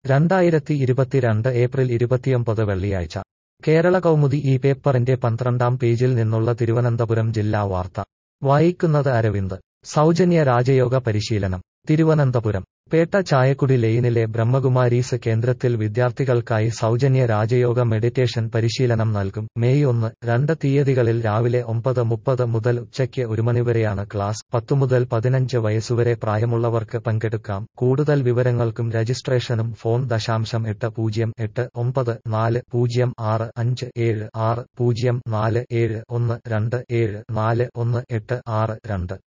2022 April 29 വെള്ളിയാഴ്ച കേരള കൗമുദി ഈ പേപ്പറിന്റെ 12-ാം പേജിൽ നിന്നുള്ള തിരുവനന്തപുരം ജില്ലാ വാർത്ത വായിക്കുന്നത് അരവിന്ദ്. സൗജന്യ രാജയോഗ പരിശീലനം. തിരുവനന്തപുരം പേട്ട ചായക്കുടി ലെയിനിലെ ബ്രഹ്മകുമാരീസ് കേന്ദ്രത്തിൽ വിദ്യാർത്ഥികൾക്കായി സൗജന്യ രാജയോഗ മെഡിറ്റേഷൻ പരിശീലനം നൽകും. മെയ് 1, 2 തീയതികളിൽ രാവിലെ 9:30 മുതൽ ഉച്ചയ്ക്ക് 1 മണിവരെയാണ് ക്ലാസ്. 10 മുതൽ 15 വയസ്സുവരെ പ്രായമുള്ളവർക്ക് പങ്കെടുക്കാം. കൂടുതൽ വിവരങ്ങൾക്കും രജിസ്ട്രേഷനും ഫോൺ 080840406576 04712741842.